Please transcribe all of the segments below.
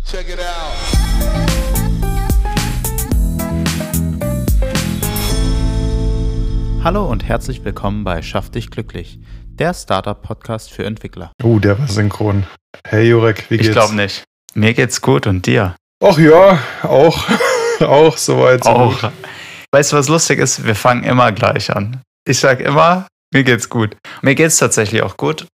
Check it out. Hallo und herzlich willkommen bei Schaff dich glücklich, der Startup-Podcast für Entwickler. Der war synchron. Hey Jurek, wie geht's? Ich glaube nicht. Mir geht's gut und dir? Ach ja, auch soweit so Auch. gut. Weißt du, was lustig ist? Wir fangen immer gleich an. Ich sag immer, mir geht's gut. Mir geht's tatsächlich auch gut.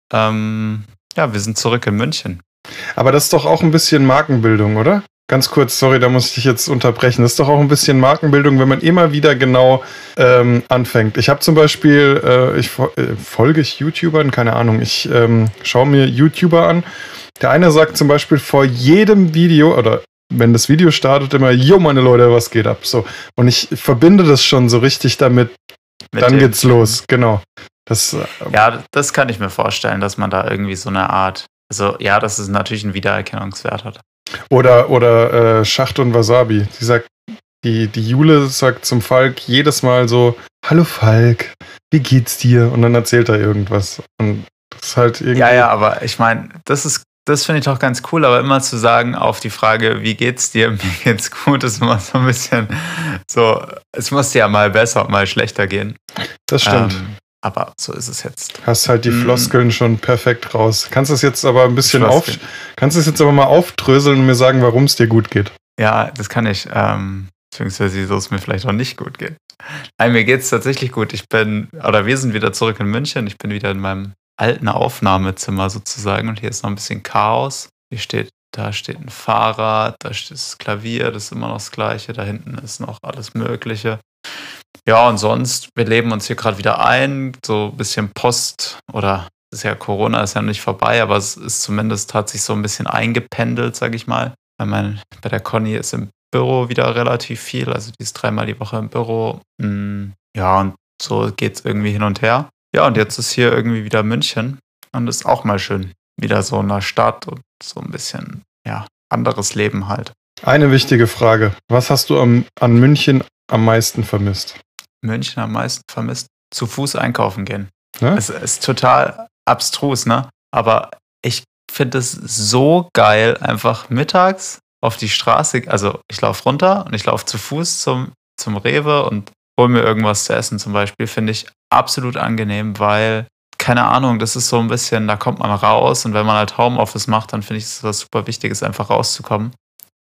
Wir sind zurück in München. Aber das ist doch auch ein bisschen Markenbildung, oder? Ganz kurz, sorry, da muss ich dich jetzt unterbrechen. Das ist doch auch ein bisschen Markenbildung, wenn man immer wieder genau anfängt. Ich habe zum Beispiel, folge ich YouTubern, keine Ahnung, ich schaue mir YouTuber an. Der eine sagt zum Beispiel vor jedem Video, oder wenn das Video startet, immer, jo meine Leute, was geht ab? So. Und ich verbinde das schon so richtig damit, dann geht's los, genau. Das kann ich mir vorstellen, dass man da irgendwie so eine Art, also ja, dass es natürlich einen Wiedererkennungswert hat. Oder Schacht und Wasabi. Die Jule sagt zum Falk jedes Mal so, hallo Falk, wie geht's dir? Und dann erzählt er irgendwas. Und das ist halt irgendwie... Ja, aber ich meine, das finde ich doch ganz cool, aber immer zu sagen auf die Frage, wie geht's dir, mir geht's gut, ist immer so ein bisschen so, es muss dir ja mal besser und mal schlechter gehen. Das stimmt. Aber so ist es jetzt. Hast halt die Floskeln schon perfekt raus. Kannst du es jetzt aber ein bisschen mal aufdröseln und mir sagen, warum es dir gut geht? Ja, das kann ich. Beziehungsweise, wieso es mir vielleicht auch nicht gut geht. Nein, mir geht es tatsächlich gut. Wir sind wieder zurück in München. Ich bin wieder in meinem alten Aufnahmezimmer sozusagen und hier ist noch ein bisschen Chaos. Da steht ein Fahrrad, da steht das Klavier, das ist immer noch das Gleiche. Da hinten ist noch alles Mögliche. Ja, und sonst, wir leben uns hier gerade wieder ein, so ein bisschen Corona ist ja nicht vorbei, aber es ist zumindest, hat sich so ein bisschen eingependelt, sag ich mal. Bei der Conny ist im Büro wieder relativ viel, also die ist 3-mal die Woche im Büro. Ja, und so geht's irgendwie hin und her. Ja, und jetzt ist hier irgendwie wieder München und ist auch mal schön, wieder so in der Stadt und so ein bisschen, ja, anderes Leben halt. Eine wichtige Frage, was hast du an München am meisten vermisst? München am meisten vermisst? Zu Fuß einkaufen gehen. Ne? Es ist total abstrus, ne? Aber ich finde es so geil, einfach mittags auf die Straße, also ich laufe runter und ich laufe zu Fuß zum Rewe und hole mir irgendwas zu essen zum Beispiel, finde ich absolut angenehm, weil, keine Ahnung, das ist so ein bisschen, da kommt man raus und wenn man halt Homeoffice macht, dann finde ich es was super Wichtiges, einfach rauszukommen.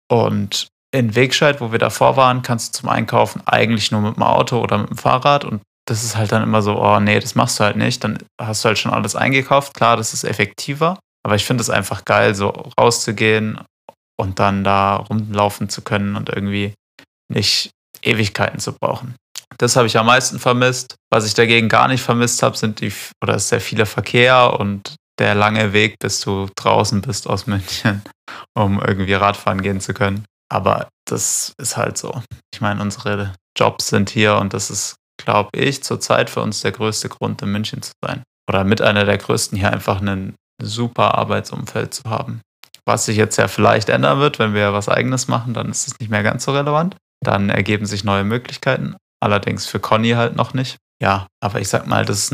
Und in Wegscheid, wo wir davor waren, kannst du zum Einkaufen eigentlich nur mit dem Auto oder mit dem Fahrrad und das ist halt dann immer so, oh nee, das machst du halt nicht, dann hast du halt schon alles eingekauft, klar, das ist effektiver, aber ich finde es einfach geil, so rauszugehen und dann da rumlaufen zu können und irgendwie nicht Ewigkeiten zu brauchen. Das habe ich am meisten vermisst. Was ich dagegen gar nicht vermisst habe, ist sehr viele Verkehr und der lange Weg, bis du draußen bist aus München, um irgendwie Radfahren gehen zu können. Aber das ist halt so. Ich meine, unsere Jobs sind hier und das ist, glaube ich, zurzeit für uns der größte Grund, in München zu sein. Oder mit einer der größten, hier einfach ein super Arbeitsumfeld zu haben. Was sich jetzt ja vielleicht ändern wird, wenn wir was Eigenes machen, dann ist es nicht mehr ganz so relevant. Dann ergeben sich neue Möglichkeiten. Allerdings für Conny halt noch nicht. Ja, aber ich sag mal, das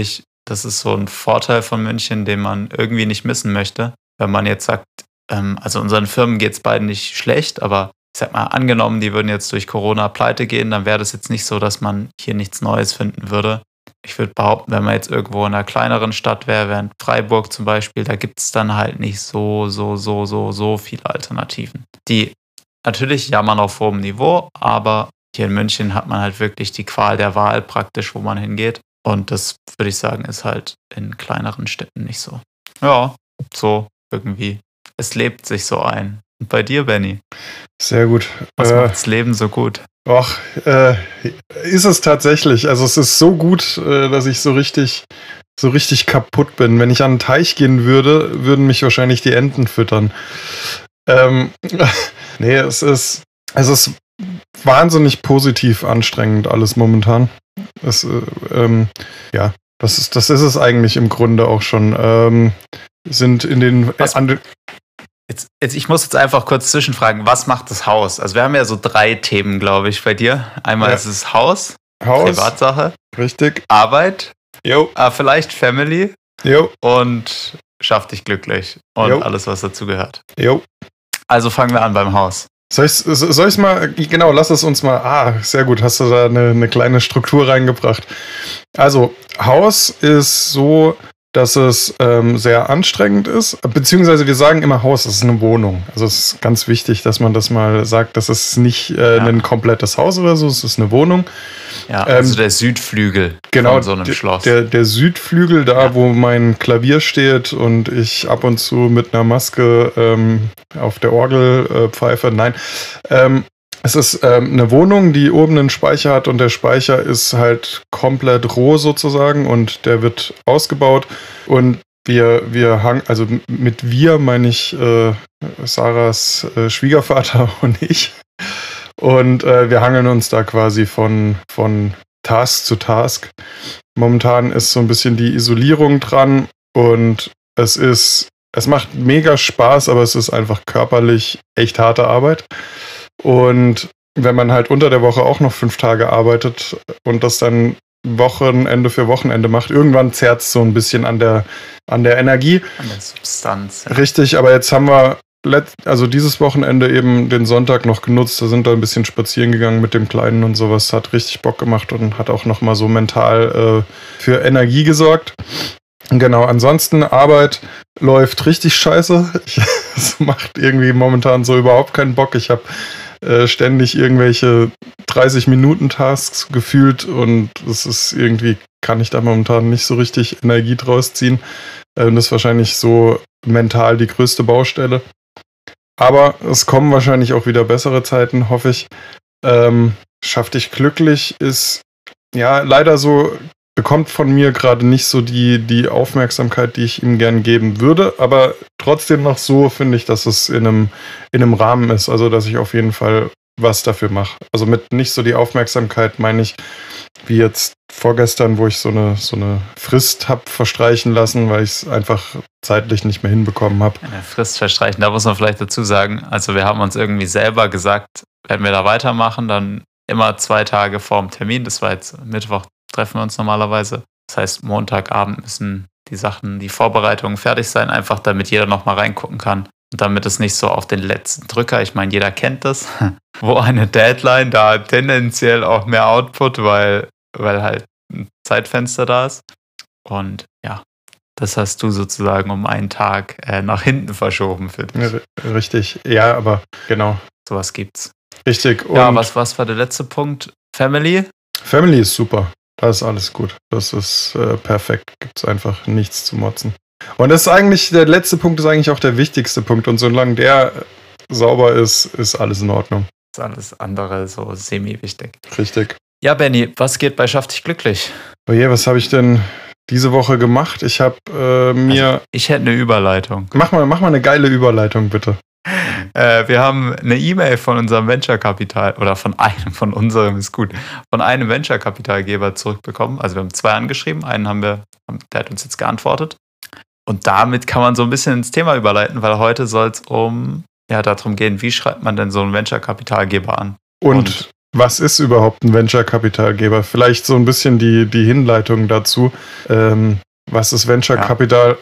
ist so ein Vorteil von München, den man irgendwie nicht missen möchte. Wenn man jetzt sagt, also unseren Firmen geht es beiden nicht schlecht, aber ich sag mal, angenommen, die würden jetzt durch Corona pleite gehen, dann wäre das jetzt nicht so, dass man hier nichts Neues finden würde. Ich würde behaupten, wenn man jetzt irgendwo in einer kleineren Stadt wäre, während Freiburg zum Beispiel, da gibt es dann halt nicht so viele Alternativen. Die natürlich jammern auf hohem Niveau, aber hier in München hat man halt wirklich die Qual der Wahl praktisch, wo man hingeht. Und das, würde ich sagen, ist halt in kleineren Städten nicht so. Ja, so irgendwie. Es lebt sich so ein. Und bei dir, Benny? Sehr gut. Was macht das Leben so gut? Ist es tatsächlich. Also es ist so gut, dass ich so richtig kaputt bin. Wenn ich an den Teich gehen würde, würden mich wahrscheinlich die Enten füttern. Nee, es ist wahnsinnig positiv anstrengend alles momentan. Das ist es eigentlich im Grunde auch schon. Sind in den Ich muss jetzt einfach kurz zwischenfragen, was macht das Haus? Also wir haben ja so 3 Themen, glaube ich, bei dir. Einmal ist es Haus, Privatsache, richtig, Arbeit, jo, vielleicht Family, jo, und Schaff dich glücklich und jo, alles, was dazu gehört. jo. Also fangen wir an beim Haus. Soll ich's mal, genau, lass es uns mal, sehr gut, hast du da eine kleine Struktur reingebracht. Also, Haus ist so, dass es sehr anstrengend ist, beziehungsweise wir sagen immer Haus, es ist eine Wohnung. Also es ist ganz wichtig, dass man das mal sagt, das ist nicht ein komplettes Haus oder so, es ist eine Wohnung. Ja, also der Südflügel von so einem Schloss. Der Südflügel, wo mein Klavier steht und ich ab und zu mit einer Maske auf der Orgel pfeife. Nein, es ist eine Wohnung, die oben einen Speicher hat und der Speicher ist halt komplett roh sozusagen und der wird ausgebaut und also mit wir meine ich Sarahs Schwiegervater und ich und wir hangeln uns da quasi von Task zu Task. Momentan ist so ein bisschen die Isolierung dran und es macht mega Spaß, aber es ist einfach körperlich echt harte Arbeit. Und wenn man halt unter der Woche auch noch 5 Tage arbeitet und das dann Wochenende für Wochenende macht, irgendwann zerrt es so ein bisschen an der Energie. An der Substanz. Ja. Richtig, aber jetzt haben wir dieses Wochenende eben den Sonntag noch genutzt, da sind wir ein bisschen spazieren gegangen mit dem Kleinen und sowas, hat richtig Bock gemacht und hat auch nochmal so mental für Energie gesorgt. Genau, ansonsten Arbeit läuft richtig scheiße. Es macht irgendwie momentan so überhaupt keinen Bock. Ich habe ständig irgendwelche 30-Minuten-Tasks gefühlt und es ist irgendwie, kann ich da momentan nicht so richtig Energie draus ziehen. Das ist wahrscheinlich so mental die größte Baustelle. Aber es kommen wahrscheinlich auch wieder bessere Zeiten, hoffe ich. Schaff dich glücklich ist ja leider so, bekommt von mir gerade nicht so die Aufmerksamkeit, die ich ihm gern geben würde, aber trotzdem noch so finde ich, dass es in einem Rahmen ist, also dass ich auf jeden Fall was dafür mache. Also mit nicht so die Aufmerksamkeit meine ich, wie jetzt vorgestern, wo ich so eine Frist habe verstreichen lassen, weil ich es einfach zeitlich nicht mehr hinbekommen habe. Eine Frist verstreichen, da muss man vielleicht dazu sagen, also wir haben uns irgendwie selber gesagt, wenn wir da weitermachen, dann immer 2 Tage vorm Termin, das war jetzt Mittwoch, treffen wir uns normalerweise. Das heißt, Montagabend müssen die Vorbereitungen fertig sein, einfach damit jeder nochmal reingucken kann. Und damit es nicht so auf den letzten Drücker, ich meine, jeder kennt das, wo eine Deadline, da tendenziell auch mehr Output, weil halt ein Zeitfenster da ist. Und ja, das hast du sozusagen um einen Tag nach hinten verschoben für dich. Ja, richtig, ja, aber genau. Sowas gibt's. Richtig. Und ja, was war der letzte Punkt? Family? Family ist super. Das ist alles gut. Das ist perfekt. Gibt es einfach nichts zu motzen. Und das ist eigentlich, der letzte Punkt ist eigentlich auch der wichtigste Punkt. Und solange der sauber ist, ist alles in Ordnung. Ist alles andere so semi-wichtig. Richtig. Ja, Benni, was geht bei Schaff dich glücklich? Oh je, was habe ich denn diese Woche gemacht? Ich habe ich hätte eine Überleitung. Mach mal eine geile Überleitung, bitte. Wir haben eine E-Mail von unserem Venture-Kapital, oder von einem Venture-Kapitalgeber zurückbekommen. Also wir haben 2 angeschrieben, der hat uns jetzt geantwortet. Und damit kann man so ein bisschen ins Thema überleiten, weil heute soll es darum gehen, wie schreibt man denn so einen Venture-Kapitalgeber an? Und was ist überhaupt ein Venture-Kapitalgeber? Vielleicht so ein bisschen die Hinleitung dazu. Was ist Venture-Kapital?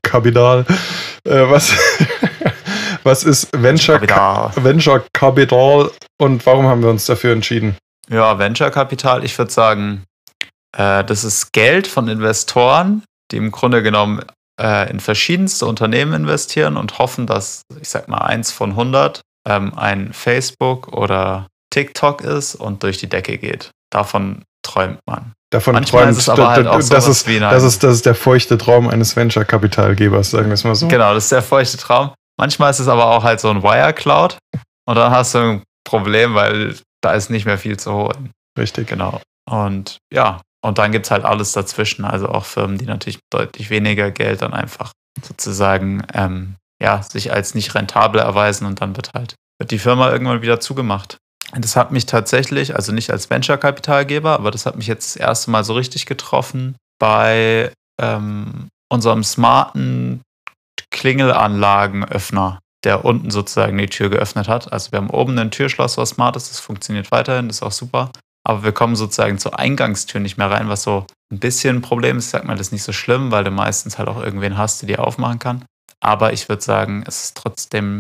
Was ist Venture Capital und warum haben wir uns dafür entschieden? Ja, Venture Capital, ich würde sagen, das ist Geld von Investoren, die im Grunde genommen in verschiedenste Unternehmen investieren und hoffen, dass, ich sag mal, 1 von 100 ein Facebook oder TikTok ist und durch die Decke geht. Davon träumt man. Manchmal ist es aber halt auch das ist der feuchte Traum eines Venture-Kapitalgebers, sagen wir es mal so. Genau, das ist der feuchte Traum. Manchmal ist es aber auch halt so ein Wirecloud und dann hast du ein Problem, weil da ist nicht mehr viel zu holen. Richtig. Genau. Und ja, und dann gibt es halt alles dazwischen, also auch Firmen, die natürlich deutlich weniger Geld dann einfach sozusagen sich als nicht rentabel erweisen und dann wird die Firma irgendwann wieder zugemacht. Und das hat mich tatsächlich, also nicht als Venture-Kapitalgeber, aber das hat mich jetzt das erste Mal so richtig getroffen bei unserem smarten Klingelanlagenöffner, der unten sozusagen die Tür geöffnet hat. Also wir haben oben ein Türschloss, was smart ist, das funktioniert weiterhin, das ist auch super. Aber wir kommen sozusagen zur Eingangstür nicht mehr rein, was so ein bisschen ein Problem ist. Ich sag mal, das ist nicht so schlimm, weil du meistens halt auch irgendwen hast, der dir aufmachen kann. Aber ich würde sagen, es ist trotzdem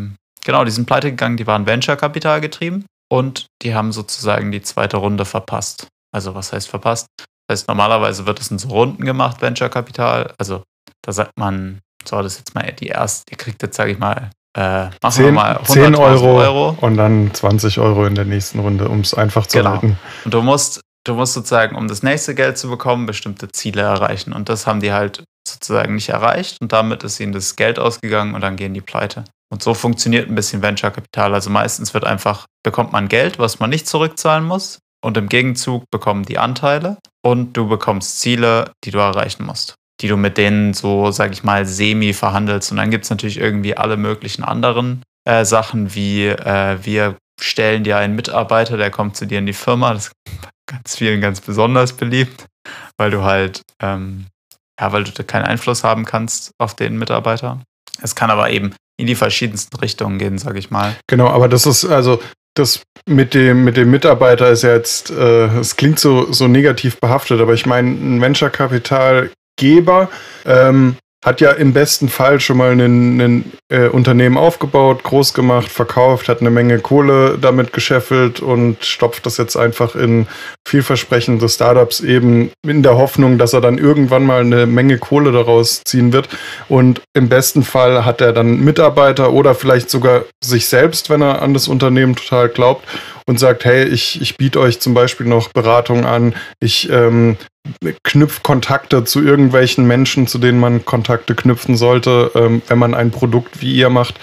Genau, die sind pleite gegangen, die waren Venture-Kapital getrieben und die haben sozusagen die zweite Runde verpasst. Also was heißt verpasst? Das heißt, normalerweise wird es in so Runden gemacht, Venture-Kapital. Also da sagt man, so, das ist jetzt mal die erste, ihr kriegt jetzt, sage ich mal, machen wir mal 10 Euro und dann 20 Euro in der nächsten Runde, um es einfach zu halten. Und du musst sozusagen, um das nächste Geld zu bekommen, bestimmte Ziele erreichen. Und das haben die halt sozusagen nicht erreicht. Und damit ist ihnen das Geld ausgegangen und dann gehen die pleite. Und so funktioniert ein bisschen Venture-Kapital. Also meistens bekommt man Geld, was man nicht zurückzahlen muss. Und im Gegenzug bekommen die Anteile und du bekommst Ziele, die du erreichen musst, die du mit denen so, sag ich mal, semi verhandelst. Und dann gibt es natürlich irgendwie alle möglichen anderen Sachen, wie wir stellen dir einen Mitarbeiter, der kommt zu dir in die Firma. Das ist bei ganz vielen ganz besonders beliebt, weil du halt, weil du keinen Einfluss haben kannst auf den Mitarbeiter. Es kann aber eben in die verschiedensten Richtungen gehen, sag ich mal. Genau, aber das ist also das mit dem Mitarbeiter ist ja jetzt, es klingt so negativ behaftet, aber ich meine, ein Venture-Kapitalgeber hat ja im besten Fall schon mal ein Unternehmen aufgebaut, groß gemacht, verkauft, hat eine Menge Kohle damit gescheffelt und stopft das jetzt einfach in vielversprechende Startups eben in der Hoffnung, dass er dann irgendwann mal eine Menge Kohle daraus ziehen wird. Und im besten Fall hat er dann Mitarbeiter oder vielleicht sogar sich selbst, wenn er an das Unternehmen total glaubt und sagt, hey, ich biete euch zum Beispiel noch Beratung an, ich knüpfe Kontakte zu irgendwelchen Menschen, zu denen man Kontakte knüpfen sollte, wenn man ein Produkt wie ihr macht.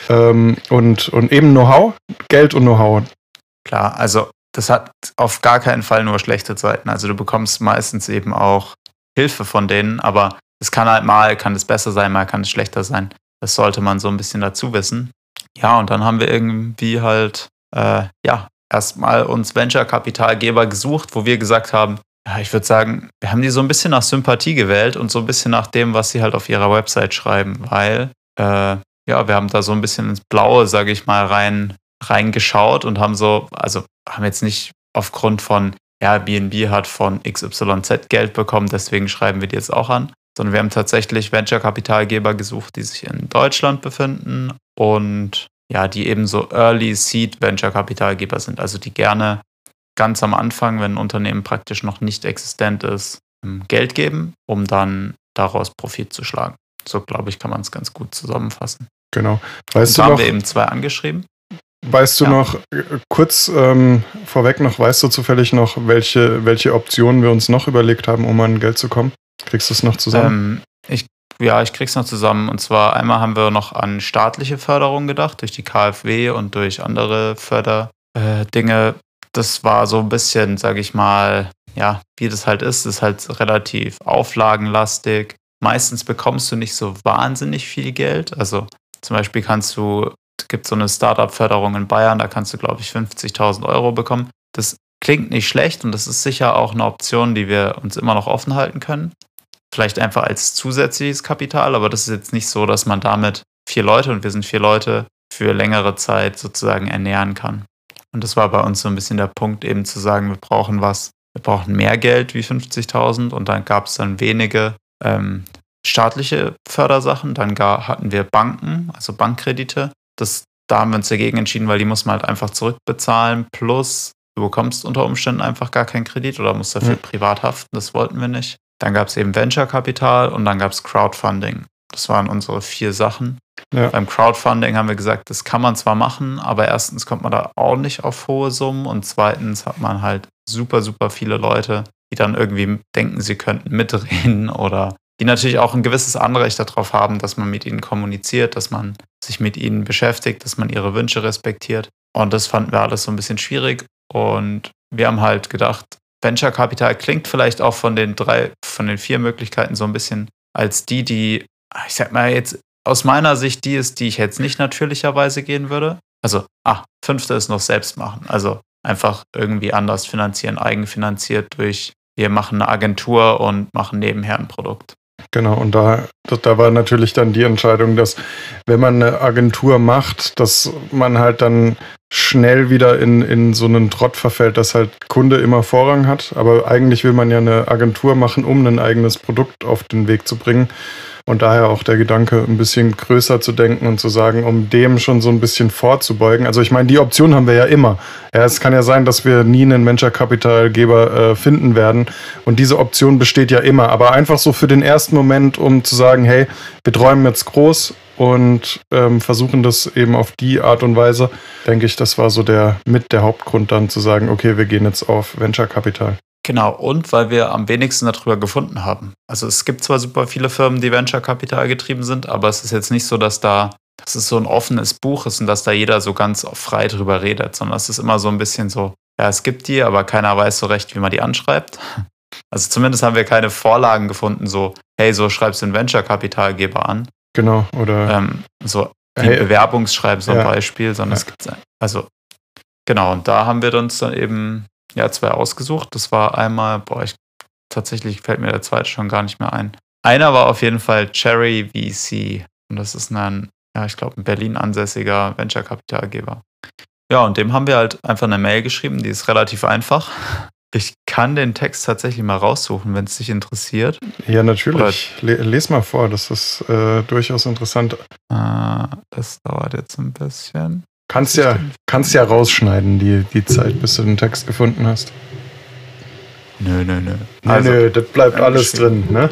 Und eben Know-how, Geld und Know-how. Klar, also das hat auf gar keinen Fall nur schlechte Seiten. Also du bekommst meistens eben auch Hilfe von denen, aber es kann halt kann es besser sein, mal kann es schlechter sein. Das sollte man so ein bisschen dazu wissen. Ja, und dann haben wir irgendwie halt, erstmal uns Venture-Kapitalgeber gesucht, wo wir gesagt haben, ja, ich würde sagen, wir haben die so ein bisschen nach Sympathie gewählt und so ein bisschen nach dem, was sie halt auf ihrer Website schreiben, weil, wir haben da so ein bisschen ins Blaue, sage ich mal, reingeschaut und haben jetzt nicht aufgrund von, BNB hat von XYZ Geld bekommen, deswegen schreiben wir die jetzt auch an, sondern wir haben tatsächlich Venture-Kapitalgeber gesucht, die sich in Deutschland befinden und die eben so Early Seed Venture-Kapitalgeber sind, also die gerne ganz am Anfang, wenn ein Unternehmen praktisch noch nicht existent ist, Geld geben, um dann daraus Profit zu schlagen. So, glaube ich, kann man es ganz gut zusammenfassen. Genau. Da haben wir eben 2 angeschrieben. Weißt du noch, kurz vorweg noch, weißt du zufällig noch, welche Optionen wir uns noch überlegt haben, um an Geld zu kommen? Kriegst du es noch zusammen? Ich krieg's noch zusammen. Und zwar einmal haben wir noch an staatliche Förderung gedacht, durch die KfW und durch andere Förderdinge. Das war so ein bisschen, sage ich mal, wie das halt ist halt relativ auflagenlastig. Meistens bekommst du nicht so wahnsinnig viel Geld. Also zum Beispiel gibt so eine Startup-Förderung in Bayern, da kannst du, glaube ich, 50.000 Euro bekommen. Das klingt nicht schlecht und das ist sicher auch eine Option, die wir uns immer noch offen halten können. Vielleicht einfach als zusätzliches Kapital, aber das ist jetzt nicht so, dass man damit 4 Leute, und wir sind 4 Leute, für längere Zeit sozusagen ernähren kann. Und das war bei uns so ein bisschen der Punkt, eben zu sagen, wir brauchen mehr Geld wie 50.000 und dann gab es dann wenige staatliche Fördersachen. Dann hatten wir Banken, also Bankkredite. Da haben wir uns dagegen entschieden, weil die muss man halt einfach zurückbezahlen, plus du bekommst unter Umständen einfach gar keinen Kredit oder musst dafür privat haften, das wollten wir nicht. Dann gab es eben Venture-Kapital und dann gab es Crowdfunding. Das waren unsere 4 Sachen. Ja. Beim Crowdfunding haben wir gesagt, das kann man zwar machen, aber erstens kommt man da auch nicht auf hohe Summen und zweitens hat man halt super, super viele Leute, die dann irgendwie denken, sie könnten mitreden oder die natürlich auch ein gewisses Anrecht darauf haben, dass man mit ihnen kommuniziert, dass man sich mit ihnen beschäftigt, dass man ihre Wünsche respektiert. Und das fanden wir alles so ein bisschen schwierig. Und wir haben halt gedacht, Venture Capital klingt vielleicht auch von den 4 Möglichkeiten so ein bisschen als die, ich sag mal jetzt aus meiner Sicht die ist, die ich jetzt nicht natürlicherweise gehen würde. Also, 5. ist noch selbst machen. Also einfach irgendwie anders finanzieren, eigenfinanziert durch, wir machen eine Agentur und machen nebenher ein Produkt. Genau, und da war natürlich dann die Entscheidung, dass wenn man eine Agentur macht, dass man halt dann schnell wieder in so einen Trott verfällt, dass halt Kunde immer Vorrang hat. Aber eigentlich will man ja eine Agentur machen, um ein eigenes Produkt auf den Weg zu bringen. Und daher auch der Gedanke, ein bisschen größer zu denken und zu sagen, um dem schon so ein bisschen vorzubeugen. Also ich meine, die Option haben wir ja immer. Ja, es kann ja sein, dass wir nie einen Venture-Kapitalgeber finden werden. Und diese Option besteht ja immer. Aber einfach so für den ersten Moment, um zu sagen, hey, wir träumen jetzt groß und versuchen das eben auf die Art und Weise, denke ich, das war so der Hauptgrund dann zu sagen, okay, wir gehen jetzt auf Venture-Kapital. Genau, und weil wir am wenigsten darüber gefunden haben. Also es gibt zwar super viele Firmen, die Venture-Kapital getrieben sind, aber es ist jetzt nicht so, dass es so ein offenes Buch ist und dass da jeder so ganz frei drüber redet, sondern es ist immer so ein bisschen so, ja, es gibt die, aber keiner weiß so recht, wie man die anschreibt. Also zumindest haben wir keine Vorlagen gefunden, so, hey, so schreibst du einen Venture-Kapitalgeber an. Genau, oder so wie ein Bewerbungsschreiben zum Beispiel, sondern es gibt also genau, und da haben wir uns dann eben 2 ausgesucht. Das war einmal, tatsächlich fällt mir der zweite schon gar nicht mehr ein. Einer war auf jeden Fall Cherry VC. Und das ist ein Berlin ansässiger Venture-Kapitalgeber. Ja, und dem haben wir halt einfach eine Mail geschrieben, die ist relativ einfach. Ich kann den Text tatsächlich mal raussuchen, wenn es dich interessiert. Ja, natürlich. Les mal vor, das ist durchaus interessant. Das dauert jetzt ein bisschen. Kannst ja rausschneiden, die Zeit, bis du den Text gefunden hast. Nö. Also, das bleibt alles drin, ne?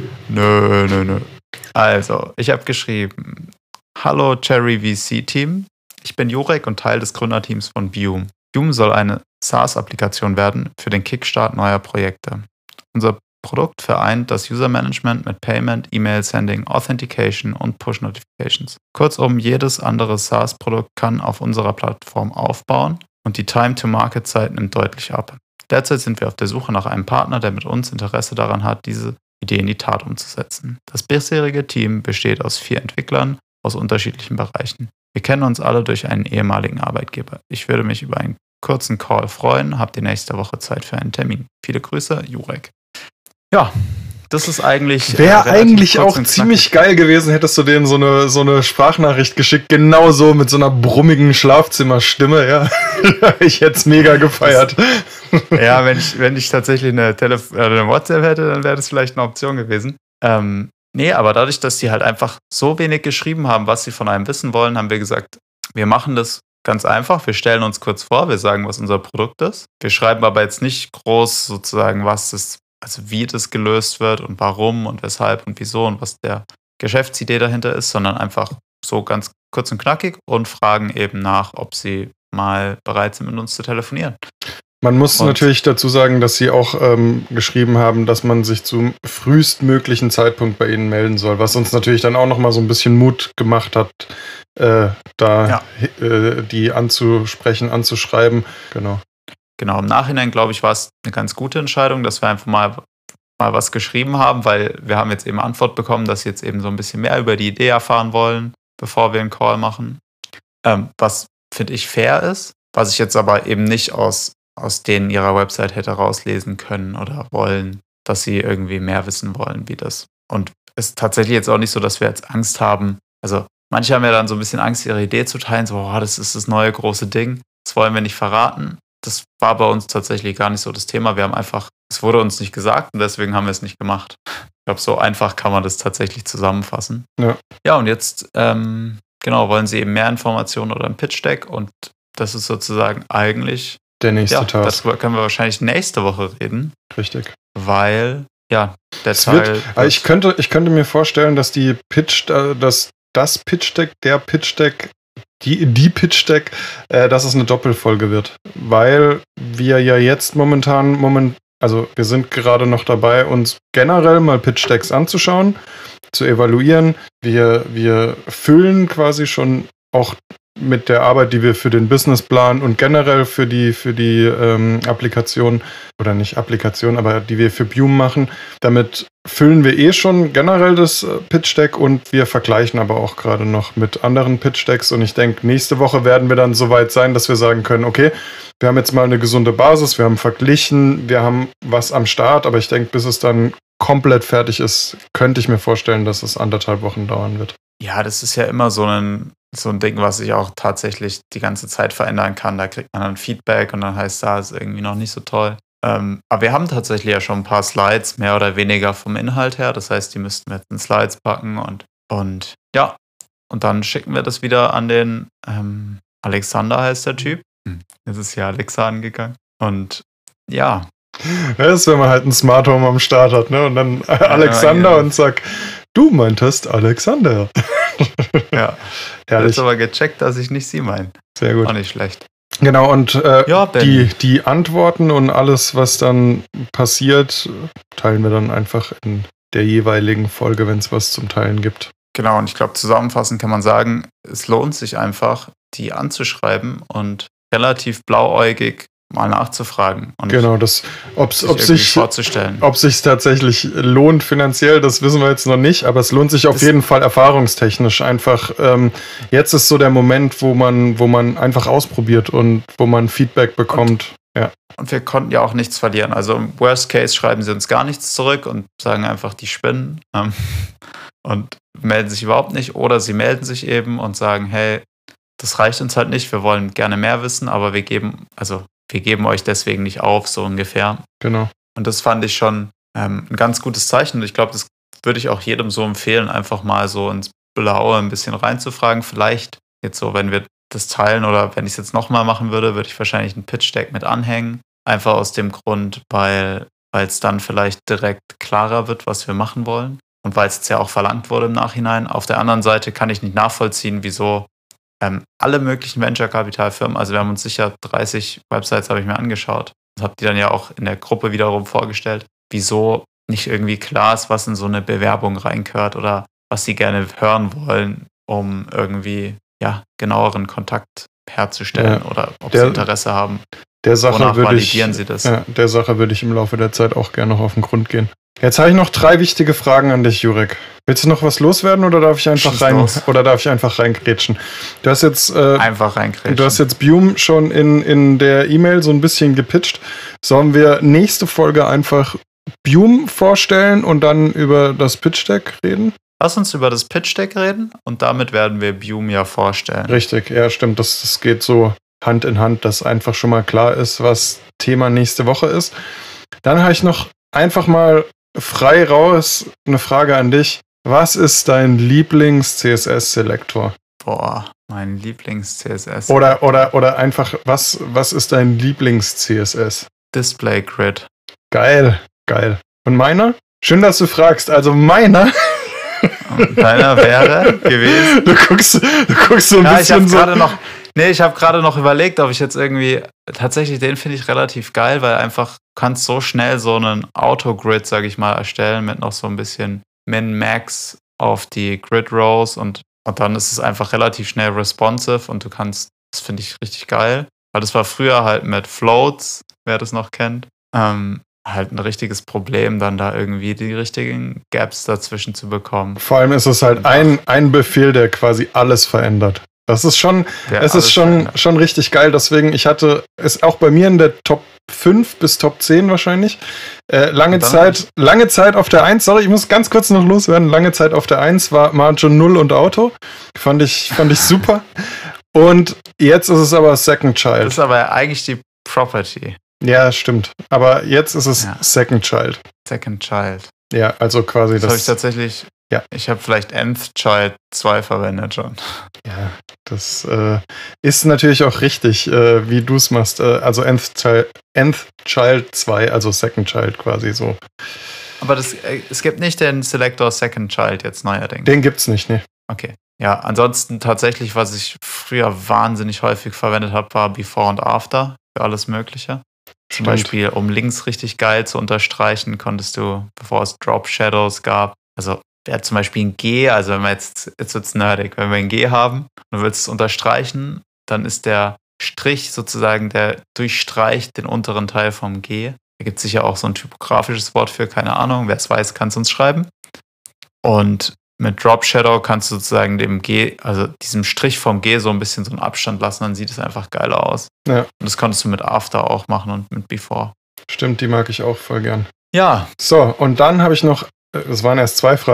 Nö. Also, ich habe geschrieben: Hallo Cherry VC Team, ich bin Jurek und Teil des Gründerteams von Vium. Vium soll eine SaaS-Applikation werden für den Kickstart neuer Projekte. Unser Produkt vereint das User-Management mit Payment, E-Mail-Sending, Authentication und Push-Notifications. Kurzum, jedes andere SaaS-Produkt kann auf unserer Plattform aufbauen und die Time-to-Market-Zeit nimmt deutlich ab. Derzeit sind wir auf der Suche nach einem Partner, der mit uns Interesse daran hat, diese Idee in die Tat umzusetzen. Das bisherige Team besteht aus 4 Entwicklern aus unterschiedlichen Bereichen. Wir kennen uns alle durch einen ehemaligen Arbeitgeber. Ich würde mich über einen kurzen Call freuen. Habt ihr nächste Woche Zeit für einen Termin? Viele Grüße, Jurek. Ja, das ist eigentlich... Wäre eigentlich auch ziemlich geil gewesen, hättest du denen so eine Sprachnachricht geschickt, genauso mit so einer brummigen Schlafzimmerstimme, ja. Ich hätte es mega gefeiert. Ja, wenn ich tatsächlich eine WhatsApp hätte, dann wäre das vielleicht eine Option gewesen. Nee, aber dadurch, dass die halt einfach so wenig geschrieben haben, was sie von einem wissen wollen, haben wir gesagt, wir machen das ganz einfach. Wir stellen uns kurz vor, wir sagen, was unser Produkt ist. Wir schreiben aber jetzt nicht groß sozusagen, wie das gelöst wird und warum und weshalb und wieso und was der Geschäftsidee dahinter ist, sondern einfach so ganz kurz und knackig und fragen eben nach, ob sie mal bereit sind, mit uns zu telefonieren. Man muss natürlich dazu sagen, dass sie auch geschrieben haben, dass man sich zum frühestmöglichen Zeitpunkt bei ihnen melden soll, was uns natürlich dann auch nochmal so ein bisschen Mut gemacht hat, die anzusprechen, anzuschreiben. Genau, im Nachhinein, glaube ich, war es eine ganz gute Entscheidung, dass wir einfach mal was geschrieben haben, weil wir haben jetzt eben Antwort bekommen, dass sie jetzt eben so ein bisschen mehr über die Idee erfahren wollen, bevor wir einen Call machen. Was, finde ich, fair ist, was ich jetzt aber eben nicht aus denen ihrer Website hätte rauslesen können oder wollen, dass sie irgendwie mehr wissen wollen, wie das. Und es ist tatsächlich jetzt auch nicht so, dass wir jetzt Angst haben. Also manche haben ja dann so ein bisschen Angst, ihre Idee zu teilen, so, das ist das neue große Ding, das wollen wir nicht verraten. Das war bei uns tatsächlich gar nicht so das Thema. Wir haben einfach, es wurde uns nicht gesagt und deswegen haben wir es nicht gemacht. Ich glaube, so einfach kann man das tatsächlich zusammenfassen. Ja, und jetzt, wollen sie eben mehr Informationen oder ein Pitch-Deck und das ist sozusagen eigentlich der nächste Task. Darüber können wir wahrscheinlich nächste Woche reden. Richtig. Weil, der Teil... Ich könnte mir vorstellen, dass das Pitch-Deck, der Pitch-Deck, die Pitch-Deck, dass es eine Doppelfolge wird. Weil wir ja jetzt also wir sind gerade noch dabei, uns generell mal Pitch-Decks anzuschauen, zu evaluieren. Wir füllen quasi schon auch mit der Arbeit, die wir für den Businessplan und generell für die Applikation, oder nicht Applikation, aber die wir für Vium machen, damit füllen wir schon generell das Pitch-Deck und wir vergleichen aber auch gerade noch mit anderen Pitch-Decks und ich denke, nächste Woche werden wir dann soweit sein, dass wir sagen können, okay, wir haben jetzt mal eine gesunde Basis, wir haben verglichen, wir haben was am Start, aber ich denke, bis es dann komplett fertig ist, könnte ich mir vorstellen, dass es 1,5 Wochen dauern wird. Ja, das ist ja immer so ein so ein Ding, was sich auch tatsächlich die ganze Zeit verändern kann. Da kriegt man dann Feedback und dann heißt es, ist irgendwie noch nicht so toll. Aber wir haben tatsächlich ja schon ein paar Slides, mehr oder weniger vom Inhalt her. Das heißt, die müssten wir jetzt in Slides packen und ja. Und dann schicken wir das wieder an den Alexander heißt der Typ. Jetzt ist ja Alexa angegangen. Und ja. Das ist, wenn man halt ein Smart Home am Start hat, ne? Und dann Alexander ja. und sagt, du meintest Alexander. Ja. Herrlich. Jetzt aber gecheckt, dass ich nicht sie meine. Sehr gut. Auch nicht schlecht. Genau, und die Antworten und alles, was dann passiert, teilen wir dann einfach in der jeweiligen Folge, wenn es was zum Teilen gibt. Genau, und ich glaube, zusammenfassend kann man sagen, es lohnt sich einfach, die anzuschreiben und relativ blauäugig mal nachzufragen. Und genau, ob sich tatsächlich lohnt finanziell, das wissen wir jetzt noch nicht, aber es lohnt sich auf jeden Fall erfahrungstechnisch einfach. Jetzt ist so der Moment, wo man einfach ausprobiert und wo man Feedback bekommt. Und wir konnten ja auch nichts verlieren. Also im Worst Case schreiben sie uns gar nichts zurück und sagen einfach, die spinnen und melden sich überhaupt nicht. Oder sie melden sich eben und sagen, hey, das reicht uns halt nicht, wir wollen gerne mehr wissen, aber wir geben euch deswegen nicht auf, so ungefähr. Genau. Und das fand ich schon ein ganz gutes Zeichen. Und ich glaube, das würde ich auch jedem so empfehlen, einfach mal so ins Blaue ein bisschen reinzufragen. Vielleicht jetzt so, wenn wir das teilen oder wenn ich es jetzt nochmal machen würde, würde ich wahrscheinlich ein Pitch-Deck mit anhängen. Einfach aus dem Grund, weil es dann vielleicht direkt klarer wird, was wir machen wollen. Und weil es jetzt ja auch verlangt wurde im Nachhinein. Auf der anderen Seite kann ich nicht nachvollziehen, wieso alle möglichen Venture-Kapitalfirmen, also wir haben uns sicher 30 Websites, habe ich mir angeschaut und habe die dann ja auch in der Gruppe wiederum vorgestellt, wieso nicht irgendwie klar ist, was in so eine Bewerbung reingehört oder was sie gerne hören wollen, um irgendwie genaueren Kontakt herzustellen oder ob sie Interesse haben. Validieren sie das? Der Sache würde ich im Laufe der Zeit auch gerne noch auf den Grund gehen. Jetzt habe ich noch 3 wichtige Fragen an dich, Jurek. Willst du noch was loswerden oder darf ich einfach reingrätschen? Du hast jetzt einfach reingrätschen. Du hast jetzt Bume schon in der E-Mail so ein bisschen gepitcht. Sollen wir nächste Folge einfach Bume vorstellen und dann über das Pitch-Deck reden? Lass uns über das Pitch-Deck reden und damit werden wir Bume ja vorstellen. Richtig, ja stimmt. Das geht so Hand in Hand, dass einfach schon mal klar ist, was Thema nächste Woche ist. Dann habe ich noch einfach mal frei raus eine Frage an dich. Was ist dein Lieblings-CSS-Selektor? Boah, mein Lieblings-CSS. Oder einfach, was ist dein Lieblings-CSS? Display Grid. Geil. Und meiner? Schön, dass du fragst. Also meiner. Und deiner wäre gewesen. Du guckst so ein bisschen so. Ich habe gerade noch überlegt, ob ich jetzt irgendwie, tatsächlich den finde ich relativ geil, weil einfach du kannst so schnell so einen Autogrid, sage ich mal, erstellen mit noch so ein bisschen Min-Max auf die Grid-Rows und dann ist es einfach relativ schnell responsive und das finde ich richtig geil, weil das war früher halt mit Floats, wer das noch kennt, halt ein richtiges Problem, dann da irgendwie die richtigen Gaps dazwischen zu bekommen. Vor allem ist es halt ein Befehl, der quasi alles verändert. Das ist schon richtig geil. Deswegen, ich hatte es auch bei mir in der Top 5 bis Top 10 wahrscheinlich. Lange Zeit auf der 1, sorry, ich muss ganz kurz noch loswerden. Lange Zeit auf der 1 war Margin 0 und Auto. Fand ich super. Und jetzt ist es aber Second Child. Das ist aber eigentlich die Property. Ja, stimmt. Aber jetzt ist es Second Child. Second Child. Ja, also quasi das habe ich tatsächlich. Ja. Ich habe vielleicht Nth Child 2 verwendet schon. Ja, das ist natürlich auch richtig, wie du es machst. Also Nth Child 2, also Second Child quasi so. Aber es gibt nicht den Selector Second Child jetzt neuerdings. Den gibt's nicht, ne? Okay. Ja, ansonsten tatsächlich, was ich früher wahnsinnig häufig verwendet habe, war Before und After für alles Mögliche. Zum Beispiel, um Links richtig geil zu unterstreichen, konntest du, bevor es Drop Shadows gab, also wäre zum Beispiel ein G, also wenn wir jetzt wird's nerdig, wenn wir ein G haben und du willst es unterstreichen, dann ist der Strich sozusagen, der durchstreicht den unteren Teil vom G. Da gibt es sicher auch so ein typografisches Wort für, keine Ahnung, wer es weiß, kann es uns schreiben. Und mit Drop Shadow kannst du sozusagen dem G, also diesem Strich vom G so ein bisschen so einen Abstand lassen, dann sieht es einfach geiler aus. Ja. Und das konntest du mit After auch machen und mit Before. Stimmt, die mag ich auch voll gern. Ja. So, und dann habe ich noch, es waren erst 2 Fragen,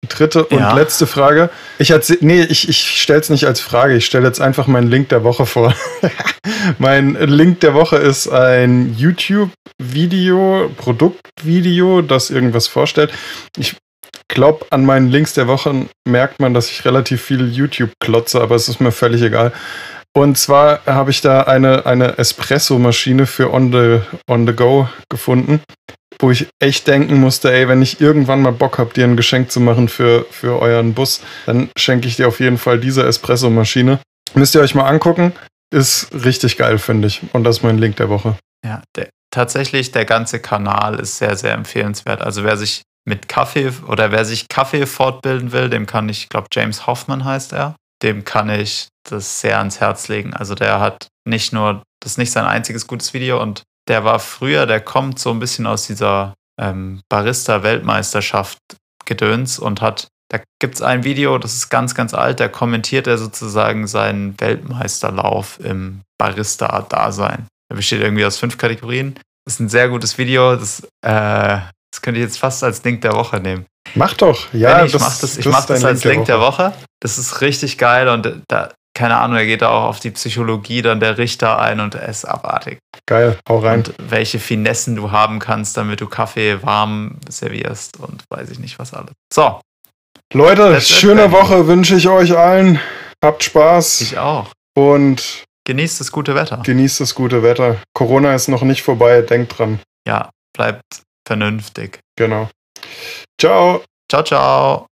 dritte und letzte Frage. Ich stelle es nicht als Frage, ich stelle jetzt einfach meinen Link der Woche vor. Mein Link der Woche ist ein YouTube-Video, Produktvideo, das irgendwas vorstellt. Ich glaube, an meinen Links der Woche merkt man, dass ich relativ viel YouTube klotze, aber es ist mir völlig egal. Und zwar habe ich da eine Espresso-Maschine für on the go gefunden, wo ich echt denken musste, ey, wenn ich irgendwann mal Bock habe, dir ein Geschenk zu machen für euren Bus, dann schenke ich dir auf jeden Fall diese Espresso-Maschine. Müsst ihr euch mal angucken. Ist richtig geil, finde ich. Und das ist mein Link der Woche. Ja, tatsächlich, der ganze Kanal ist sehr, sehr empfehlenswert. Also wer sich mit Kaffee oder wer sich Kaffee fortbilden will, dem kann ich glaube, James Hoffmann heißt er, dem kann ich das sehr ans Herz legen. Also der hat das ist nicht sein einziges gutes Video und der kommt so ein bisschen aus dieser Barista-Weltmeisterschaft Gedöns und da gibt es ein Video, das ist ganz, ganz alt, da kommentiert er sozusagen seinen Weltmeisterlauf im Barista-Dasein. Er besteht irgendwie aus 5 Kategorien. Das ist ein sehr gutes Video, das könnte ich jetzt fast als Link der Woche nehmen. Mach doch, ja. Ich mach das als Link der Woche. Das ist richtig geil und keine Ahnung, er geht da auch auf die Psychologie dann der Richter ein und er ist abartig. Geil, hau rein. Und welche Finessen du haben kannst, damit du Kaffee warm servierst und weiß ich nicht was alles. So. Leute, schöne Woche wünsche ich euch allen. Habt Spaß. Ich auch. Und genießt das gute Wetter. Corona ist noch nicht vorbei, denkt dran. Ja, bleibt vernünftig. Genau. Ciao. Ciao, ciao.